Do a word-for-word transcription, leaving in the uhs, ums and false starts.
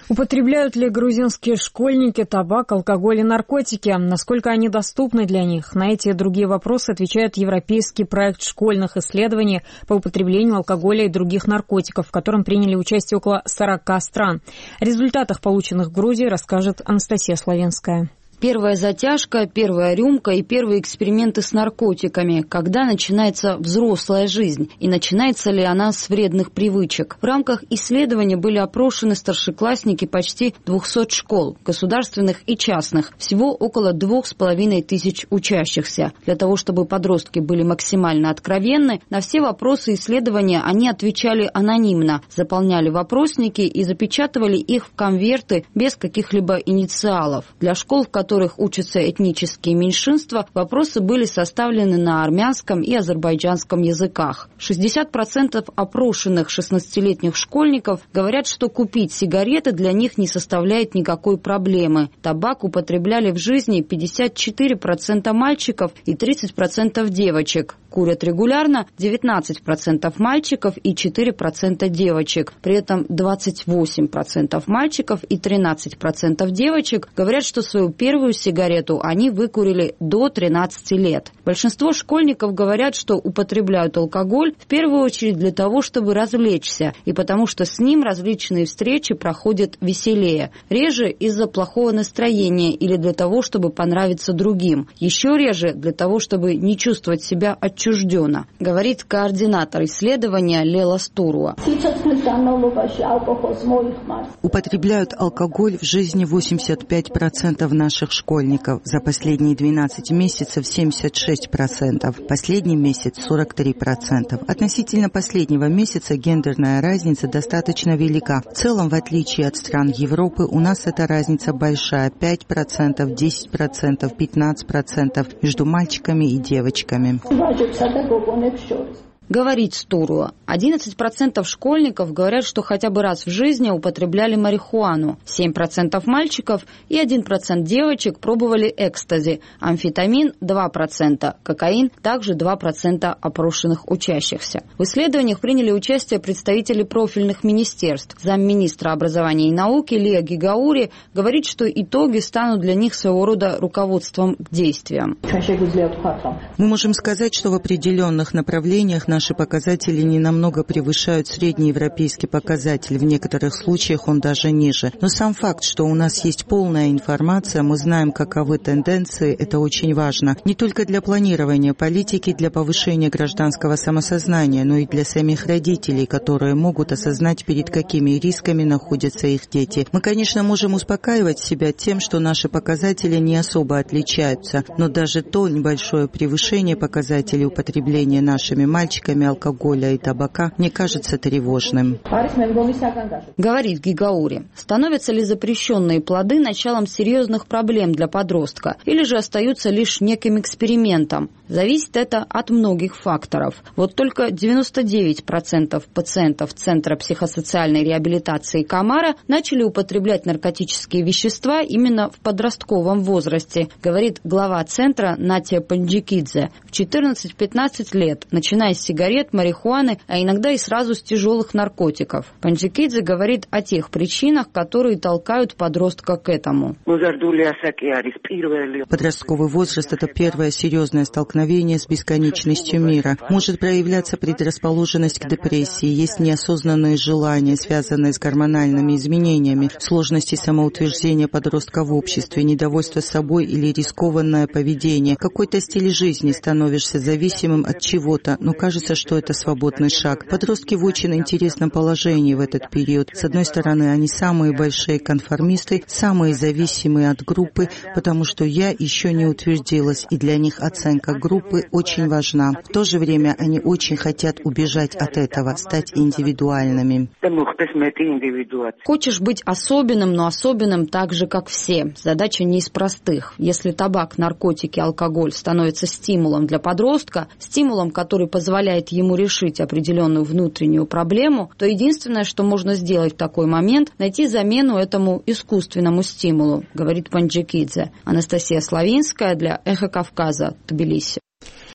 Употребляют ли грузинские школьники табак, алкоголь и наркотики? Насколько они доступны для них? На эти и другие вопросы отвечает европейский проект школьных исследований по употреблению алкоголя и других наркотиков, в котором приняли участие около сорока стран. О результатах, полученных в Грузии, расскажет Анастасия Славинская. Первая затяжка, первая рюмка и первые эксперименты с наркотиками. Когда начинается взрослая жизнь? И начинается ли она с вредных привычек? В рамках исследования были опрошены старшеклассники почти двухсот школ, государственных и частных. Всего около двух с половиной тысяч учащихся. Для того, чтобы подростки были максимально откровенны, на все вопросы исследования они отвечали анонимно, заполняли вопросники и запечатывали их в конверты без каких-либо инициалов. Для школ, в которых в которых учатся этнические меньшинства, вопросы были составлены на армянском и азербайджанском языках. шестьдесят процентов опрошенных шестнадцатилетних школьников говорят, что купить сигареты для них не составляет никакой проблемы. Табак употребляли в жизни пятьдесят четыре процента мальчиков и тридцать процентов девочек. Курят регулярно девятнадцать процентов мальчиков и четыре процента девочек. При этом двадцать восемь процентов мальчиков и тринадцать процентов девочек говорят, что свою первую сигарету они выкурили до тринадцати лет. Большинство школьников говорят, что употребляют алкоголь в первую очередь для того, чтобы развлечься, и потому что с ним различные встречи проходят веселее. Реже из-за плохого настроения или для того, чтобы понравиться другим. Еще реже для того, чтобы не чувствовать себя отчужденно, говорит координатор исследования Лела Стуруа. Употребляют алкоголь в жизни восемьдесят пять процентов наших школьников. За последние двенадцать месяцев семьдесят шесть процентов. Последний месяц сорок три процента. Относительно последнего месяца гендерная разница достаточно велика. В целом, в отличие от стран Европы, у нас эта разница большая. пять процентов, десять процентов, пятнадцать процентов между мальчиками и девочками. Говорит Стуруа. одиннадцать процентов школьников говорят, что хотя бы раз в жизни употребляли марихуану. семь процентов мальчиков и один процент девочек пробовали экстази. Амфетамин – два процента. Кокаин – также два процента опрошенных учащихся. В исследованиях приняли участие представители профильных министерств. Замминистра образования и науки Лия Гигаури говорит, что итоги станут для них своего рода руководством к действиям. Мы можем сказать, что в определенных направлениях наши показатели не намного превышают средний европейский показатель. В некоторых случаях он даже ниже. Но сам факт, что у нас есть полная информация, мы знаем, каковы тенденции, это очень важно. Не только для планирования политики, для повышения гражданского самосознания, но и для самих родителей, которые могут осознать, перед какими рисками находятся их дети. Мы, конечно, можем успокаивать себя тем, что наши показатели не особо отличаются, но даже то небольшое превышение показателей употребления нашими мальчиками алкоголя и табака мне кажется тревожным. Говорит Гигаури. Становятся ли запрещенные плоды началом серьезных проблем для подростка или же остаются лишь неким экспериментом? Зависит это от многих факторов. Вот только девяносто девять процентов пациентов Центра психосоциальной реабилитации Камара начали употреблять наркотические вещества именно в подростковом возрасте, говорит глава центра Натя Панджикидзе. В четырнадцать-пятнадцать лет, начиная с сигарет, марихуаны, а иногда и сразу с тяжелых наркотиков. Панджикидзе говорит о тех причинах, которые толкают подростка к этому. Подростковый возраст – это первое серьезное столкновение с бесконечностью мира. Может проявляться предрасположенность к депрессии, есть неосознанные желания, связанные с гормональными изменениями, сложности самоутверждения подростка в обществе, недовольство собой или рискованное поведение. Какой-то стиль жизни, становишься зависимым от чего-то, но кажется, что это свободный шаг. Подростки в очень интересном положении в этот период. С одной стороны, они самые большие конформисты, самые зависимые от группы, потому что я еще не утвердилась, и для них оценка группы очень важна. В то же время они очень хотят убежать от этого, стать индивидуальными. Хочешь быть особенным, но особенным так же, как все. Задача не из простых. Если табак, наркотики, алкоголь становятся стимулом для подростка, стимулом, который позволяет ему решить определенную внутреннюю проблему, то единственное, что можно сделать в такой момент, найти замену этому искусственному стимулу, говорит Панджикидзе. Анастасия Славинская для Эхо Кавказа, Тбилиси.